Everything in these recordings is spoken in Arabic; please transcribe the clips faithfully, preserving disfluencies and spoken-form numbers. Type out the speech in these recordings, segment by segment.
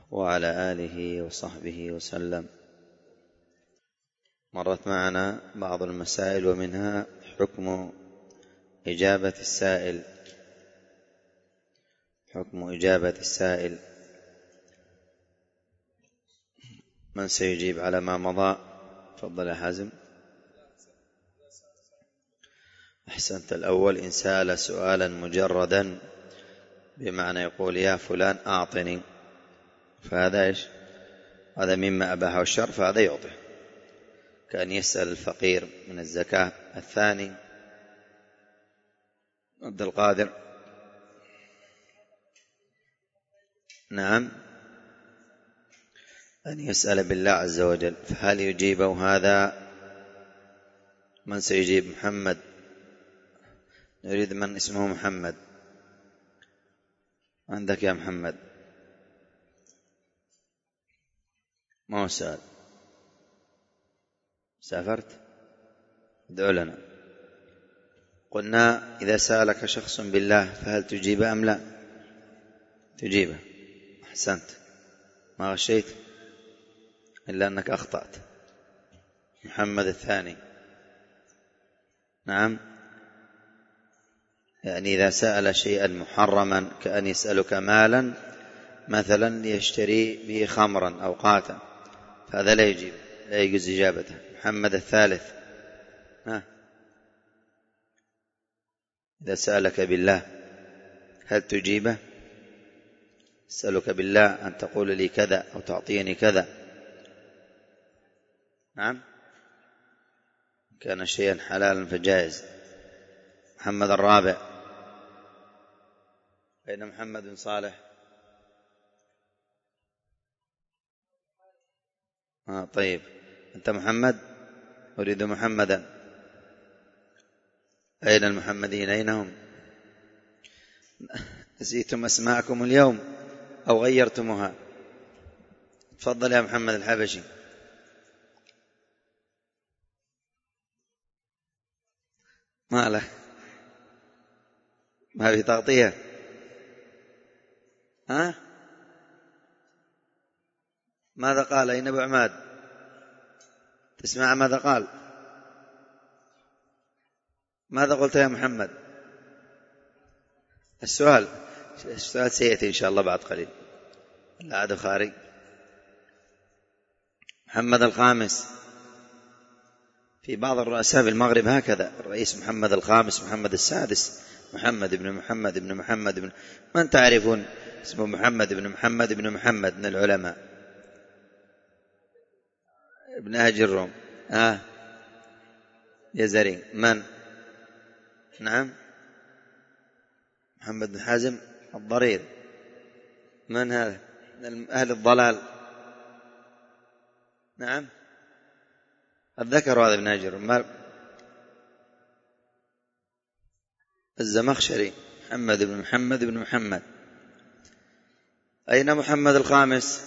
وعلى آله وصحبه وسلم. مرت معنا بعض المسائل ومنها حكم إجابة السائل حكم إجابة السائل من سيجيب على ما مضى؟ تفضل يا حازم. أحسنت. الأول إن سأل سؤالا مجردا بمعنى يقول يا فلان أعطني، فهذا إيش؟ هذا مما أباحه الشرع، فهذا يعطي، كأن يسأل الفقير من الزكاة. الثاني عبد القادر. نعم، أن يسأل بالله عز وجل، فهل يجيبه هذا؟ من سيجيب؟ محمد. نريد من اسمه محمد. عندك يا محمد؟ ما هو سأل؟ سافرت؟ ادعو لنا. قلنا إذا سألك شخص بالله فهل تجيب أم لا؟ تجيبه. أحسنت، ما غشيت إلا أنك أخطأت. محمد الثاني. نعم، يعني إذا سأل شيئا محرما كأن يسألك مالا مثلا ليشتري به خمرا أو قاتا، فهذا لا يجيب، لا يجوز إجابته. محمد الثالث. ها، إذا سألك بالله هل تجيبه؟ أسألك بالله أن تقول لي كذا أو تعطيني كذا. نعم، كان شيئا حلالا فجائز. محمد الرابع. أين محمد بن صالح؟ آه طيب، أنت محمد؟ أريد محمدا. أين المحمدين؟ أين هم؟ نسيتم أسماءكم اليوم أو غيرتموها؟ تفضل يا محمد الحبشي. ما له، ما في تغطية. ها، ماذا قال؟ أين أبو عماد؟ تسمع ماذا قال؟ ماذا قلت يا محمد؟ السؤال السؤال سيأتي إن شاء الله بعد قليل. لا عاد خارج. محمد الخامس. في بعض الرؤساء في المغرب هكذا، الرئيس محمد الخامس، محمد السادس، محمد بن محمد بن محمد بن من تعرفون اسمه محمد بن محمد بن محمد من العلماء؟ ابن أهل الروم. آه يزرين. من؟ نعم، محمد بن حازم الضرير. من هذا؟ من أهل الضلال. نعم، الذكر هذا ابن هجر. الزمخشري محمد بن محمد بن محمد. أين محمد الخامس؟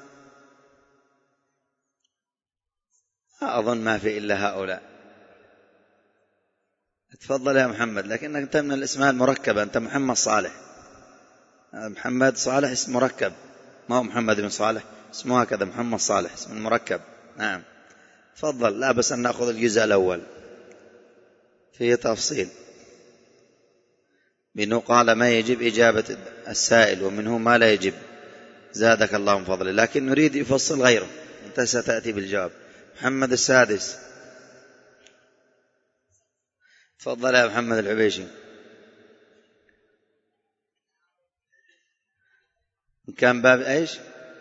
أظن ما في إلا هؤلاء. تفضل يا محمد، لكنك أنت من الاسماء المركبة، أنت محمد صالح. محمد صالح اسم مركب، ما هو محمد بن صالح، اسمه هكذا محمد صالح اسم مركب. نعم، تفضل. لا بس أن نأخذ الجزء الأول فيه تفصيل، منه قال ما يجب إجابة السائل ومنه ما لا يجب. زادك الله من فضله، لكن نريد يفصل غيره، أنت ستأتي بالجواب. محمد السادس. تفضل يا محمد العبيشي. إن كان باب إيش؟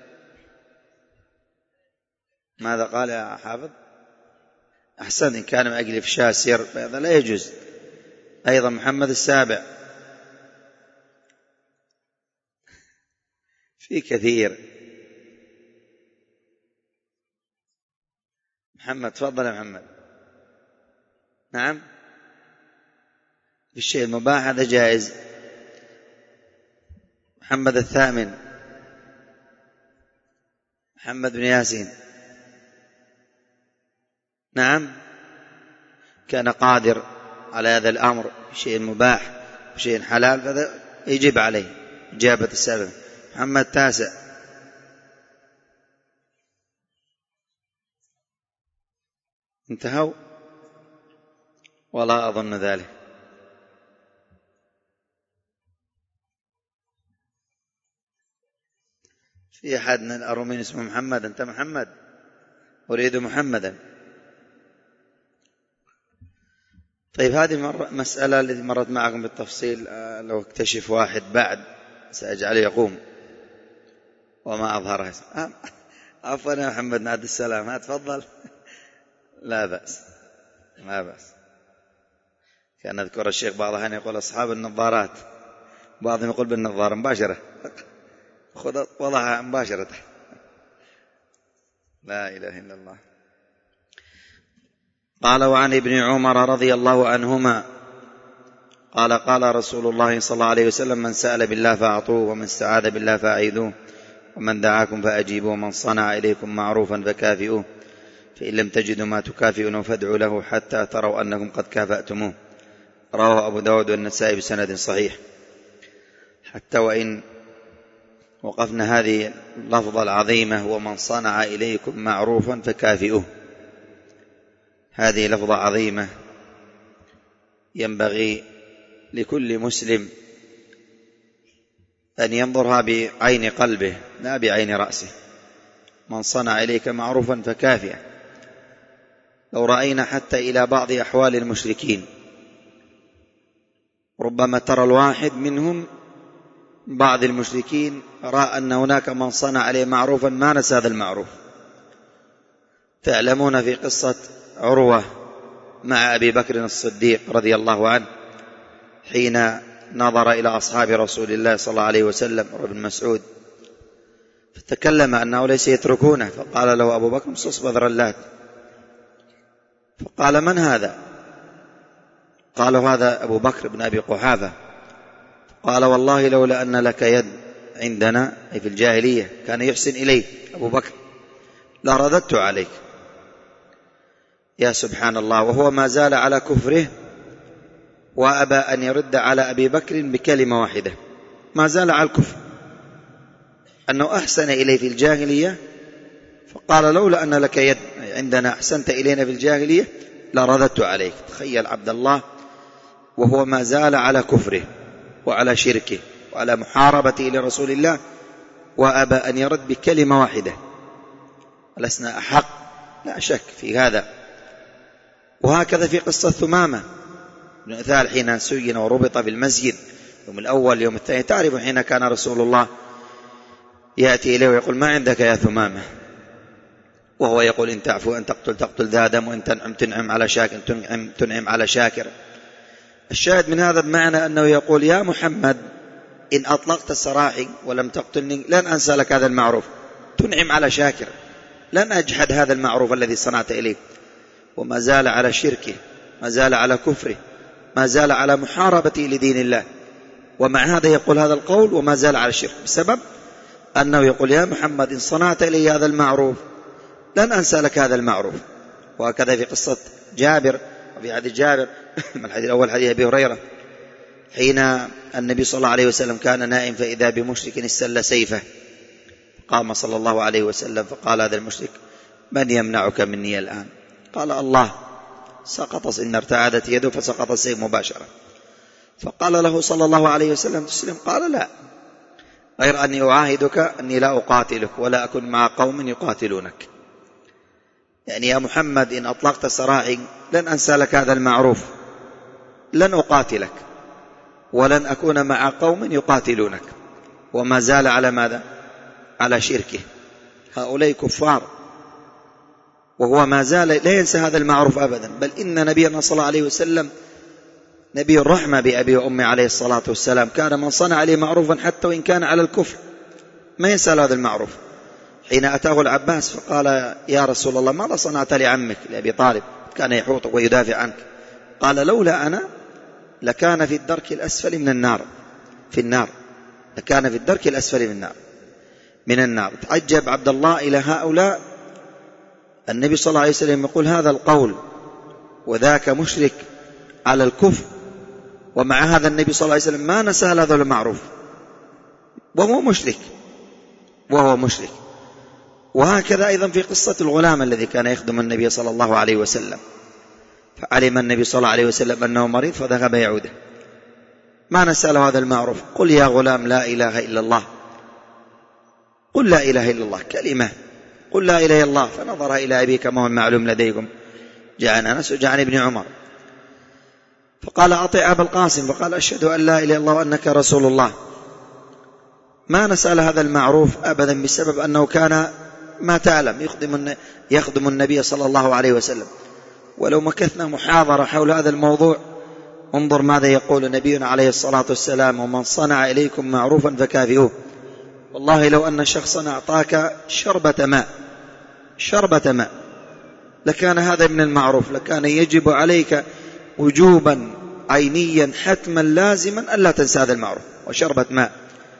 ماذا قال يا حافظ؟ أحسن، إن كان من أجل إفشاء سير هذا لا يجوز. أيضا محمد السابع. في كثير. محمد، تفضل يا محمد. نعم، في الشيء المباح هذا جائز. محمد الثامن. محمد بن ياسين. نعم، كان قادر على هذا الأمر في شيء مباح في شيء حلال، فهذا يجب عليه إجابة السبب. محمد التاسع. انتهوا؟ ولا أظن ذلك. في أحد من الأرومين اسمه محمد؟ أنت محمد؟ أريد محمدا. طيب هذه مرة مسألة التي مرت معكم بالتفصيل، لو اكتشف واحد بعد سأجعله يقوم وما أظهرها. عفوا يا محمد عبد السلام، ها تفضل. لا بأس، لا بأس. كان أذكر الشيخ بعض الأحيان يقول أصحاب النظارات، بعضهم يقول بالنظارة مباشرة، خذ وضعها مباشرة. لا إله إلا الله. قال وعن ابن عمر رضي الله عنهما قال قال رسول الله صلى الله عليه وسلم من سأل بالله فأعطوه ومن استعاذ بالله فأعيذوه ومن دعاكم فأجيبوه ومن صنع إليكم معروفا فكافئوه فإن لم تجدوا ما تكافئونه فادعوا له حتى تروا أنكم قد كافأتموه. رواه أبو داود والنسائي بسند صحيح. حتى وإن وقفنا هذه اللفظة العظيمة ومن صنع إليكم معروفا فكافئوه، هذه لفظة عظيمة ينبغي لكل مسلم أن ينظرها بعين قلبه لا بعين رأسه. من صنع إليك معروفا فكافئه. لو رأينا حتى إلى بعض أحوال المشركين، ربما ترى الواحد منهم بعض المشركين رأى أن هناك من صنع عليه معروفا ما نسى هذا المعروف. تعلمون في قصة عروة مع أبي بكر الصديق رضي الله عنه حين نظر إلى أصحاب رسول الله صلى الله عليه وسلم وابن مسعود فتكلم أنه ليس يتركونه، فقال له أبو بكر امصص بذر اللات، فقال من هذا؟ قالوا هذا أبو بكر بن أبي قحافة. قال والله لولا أن لك يد عندنا أي في الجاهلية كان يحسن إليك أبو بكر لرددت عليك. يا سبحان الله، وهو ما زال على كفره وأبى أن يرد على أبي بكر بكلمة واحدة، ما زال على الكفر، أنه أحسن إليه في الجاهلية فقال لولا أن لك يد عندنا أحسنت إلينا في الجاهلية لرددت عليك. تخيل عبد الله وهو ما زال على كفره وعلى شركه وعلى محاربته لرسول الله وأبى أن يرد بكلمة واحدة. لسنا أحق لا شك في هذا. وهكذا في قصة ثمامة بن أثال حين سجن وربط في المسجد يوم الأول يوم الثاني. تعرف حين كان رسول الله يأتي إليه ويقول ما عندك يا ثمامة، وهو يقول إن تعفو أن تقتل تقتل ذا دم وإن تنعم تنعم على شاكر تنعم, تنعم على شاكر. الشاهد من هذا بمعنى أنه يقول يا محمد إن أطلقت سراحي ولم تقتلني لن أنسى لك هذا المعروف، تنعم على شاكر، لن أجحد هذا المعروف الذي صنعت إليه. وما زال على شركه، ما زال على كفره، ما زال على محاربته لدين الله، ومع هذا يقول هذا القول وما زال على الشرك بسبب أنه يقول يا محمد إن صنعت إلي هذا المعروف لن أنسى لك هذا المعروف. وهكذا في قصة جابر وفي حديث جابر الحديث الأول حديث أبي هريرة حين النبي صلى الله عليه وسلم كان نائم فإذا بمشرك استل سيفه، قام صلى الله عليه وسلم فقال هذا المشرك من يمنعك مني الآن؟ قال الله. سقط إن ارتعدت يده فسقط السيف مباشرة. فقال له صلى الله عليه وسلم تسلم؟ قال لا، غير أني أعاهدك أني لا أقاتلك ولا أكون مع قوم يقاتلونك. يعني يا محمد إن أطلقت سراحي لن أنسى لك هذا المعروف، لن أقاتلك ولن أكون مع قوم يقاتلونك. وما زال على ماذا؟ على شركه. هؤلاء كفار وهو ما زال لا ينسى هذا المعروف أبدا. بل إن نبينا صلى الله عليه وسلم نبي الرحمة بأبي وأمي عليه الصلاة والسلام كان من صنع عليه معروفا حتى وإن كان على الكفر ما ينسى هذا المعروف. حين أتاه العباس فقال يا رسول الله ماذا صنعت لعمك لأبي طالب كان يحوطك ويدافع عنك؟ قال لولا أنا لكان في الدرك الأسفل من النار في النار لكان في الدرك الأسفل من النار من النار تعجب عبد الله إلى هؤلاء. النبي صلى الله عليه وسلم يقول هذا القول وذاك مشرك على الكفر، ومع هذا النبي صلى الله عليه وسلم ما نسى هذا المعروف وهو مشرك وهو مشرك. وهكذا أيضا في قصة الغلام الذي كان يخدم النبي صلى الله عليه وسلم، فعلم النبي صلى الله عليه وسلم أنه مريض فذهب يعوده، ما نسأله هذا المعروف، قل يا غلام لا إله إلا الله، قل لا إله إلا الله كلمة، قل لا إله إلا الله. فنظر إلى أبي كما هو معلوم لديكم، جاء أنس وجاء ابن عمر، فقال أطع أبا القاسم، فقال أشهد أن لا إله إلا الله وأنك رسول الله. ما نسأل هذا المعروف أبدا بسبب أنه كان ما تعلم يخدم يخدم النبي صلى الله عليه وسلم. ولو مكثنا محاضرة حول هذا الموضوع، انظر ماذا يقول نبينا عليه الصلاة والسلام: ومن صنع إليكم معروفا فكافئوه. والله لو أن شخصا أعطاك شربة ماء شربة ماء لكان هذا من المعروف، لكان يجب عليك وجوبا عينيا حتما لازما ألا تنسى هذا المعروف وشربة ماء.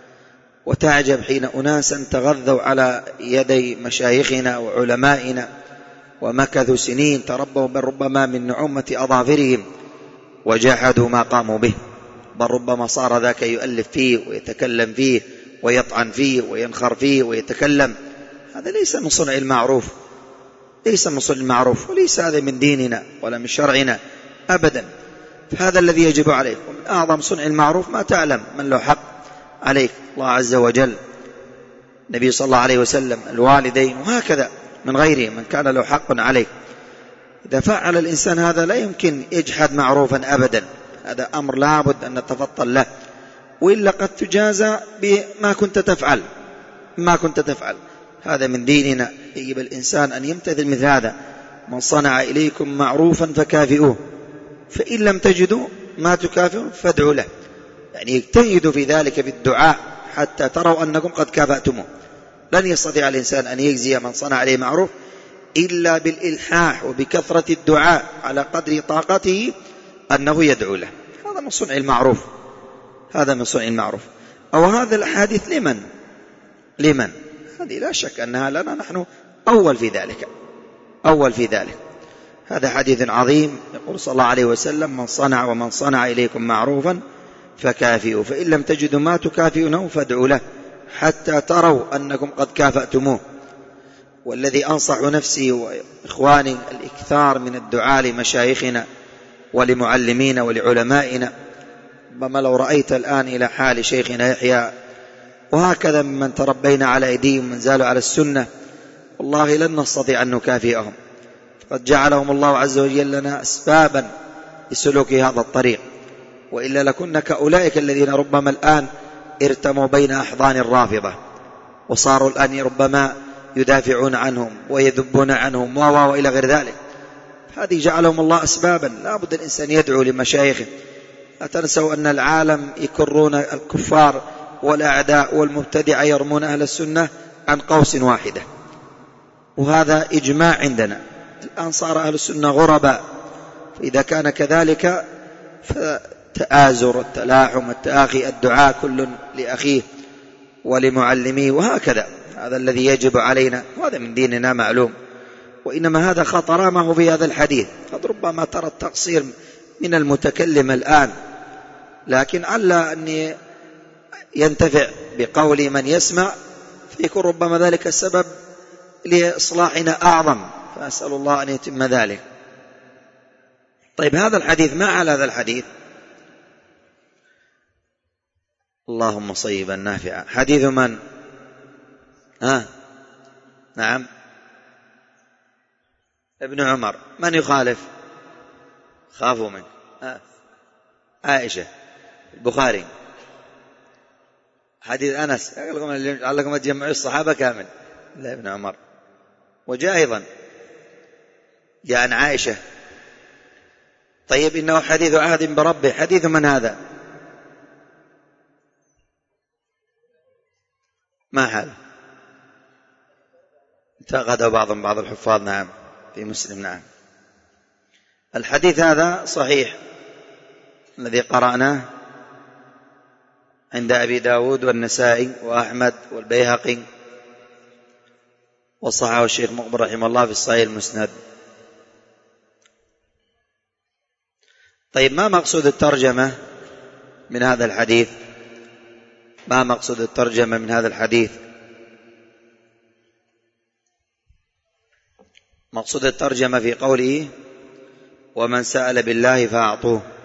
وتعجب حين أناسا تغذوا على يدي مشايخنا وعلمائنا ومكثوا سنين، تربوا بل ربما من نعومة أظافرهم وجحدوا ما قاموا به، بل ربما صار ذاك يؤلف فيه ويتكلم فيه ويطعن فيه وينخر فيه ويتكلم. هذا ليس من صنع المعروف، ليس من صنع المعروف، وليس هذا من ديننا ولا من شرعنا أبدا. فهذا الذي يجب عليك. ومن أعظم صنع المعروف ما تعلم من له حق عليك، الله عز وجل، النبي صلى الله عليه وسلم، الوالدين، وهكذا من غيرهم من كان له حق عليك. إذا فعل الإنسان هذا لا يمكن يجحد معروفا أبدا، هذا أمر لابد أن نتفطن له، وإلا قد تجازى بما كنت تفعل ما كنت تفعل. هذا من ديننا، يجب الإنسان أن يمتثل مثل هذا: من صنع إليكم معروفا فكافئوه، فإن لم تجدوا ما تكافئون فادعوا له. يعني اجتهدوا في ذلك بالدعاء حتى تروا أنكم قد كافأتموه. لن يستطيع الإنسان أن يجزي من صنع عليه معروف إلا بالإلحاح وبكثرة الدعاء على قدر طاقته أنه يدعو له. هذا من صنع المعروف، هذا من صنع المعروف. أو هذا الحديث لمن لمن هذه لا شك أنها لنا نحن أول في ذلك أول في ذلك هذا حديث عظيم، يقول صلى الله عليه وسلم: من صنع ومن صنع إليكم معروفا فكافئوا، فإن لم تجدوا ما تكافئونه فادعوا له حتى تروا أنكم قد كافأتموه. والذي أنصح نفسي وإخواني الإكثار من الدعاء لمشايخنا ولمعلمينا ولعلمائنا. ربما لو رأيت الآن إلى حال شيخنا يحيى وهكذا ممن تربينا على أيديهم من زالوا على السنة، والله لن نستطيع أن نكافئهم، قد جعلهم الله عز وجل لنا أسبابا لسلوك هذا الطريق، وإلا لكنا كأولئك الذين ربما الآن ارتموا بين أحضان الرافضة وصاروا الآن ربما يدافعون عنهم ويذبون عنهم وإلى غير ذلك. هذه جعلهم الله أسبابا. لا بد الإنسان يدعو لمشايخه. لا تنسوا أن العالم يكرون الكفار والأعداء والمبتدع يرمون أهل السنة عن قوس واحدة، وهذا إجماع عندنا. الآن صار أهل السنة غرباء، فإذا كان كذلك فتآزر التلاحم التآخي الدعاء كل لأخيه ولمعلميه وهكذا. هذا الذي يجب علينا، وهذا من ديننا معلوم. وإنما هذا خطر ما هو في هذا الحديث. قد ربما ترى التقصير من المتكلم الآن، لكن على أن ينتفع بقول من يسمع فيكون ربما ذلك السبب لإصلاحنا أعظم، فأسأل الله أن يتم ذلك. طيب هذا الحديث ما على هذا الحديث؟ اللهم صيبا نافعا. حديث من؟ ها؟ نعم، ابن عمر. من يخالف؟ خافوا منه. ها؟ عائشة، البخاري. حديث أنس، لعلكم تجمعوا الصحابة كامل. لا، ابن عمر. وجاء أيضا جاء عن عائشة. طيب إنه حديث عهد بربه. حديث من هذا؟ ما حاله؟ انتقد بعضهم بعض الحفاظ. نعم، في مسلم. نعم، الحديث هذا صحيح الذي قرأناه عند أبي داود والنسائي وأحمد والبيهقي، وصححه الشيخ مقبل رحمه الله في الصحيح المسند. طيب ما مقصود الترجمة من هذا الحديث؟ ما مقصود الترجمة من هذا الحديث؟ مقصود الترجمة في قوله ومن سأل بالله فأعطوه.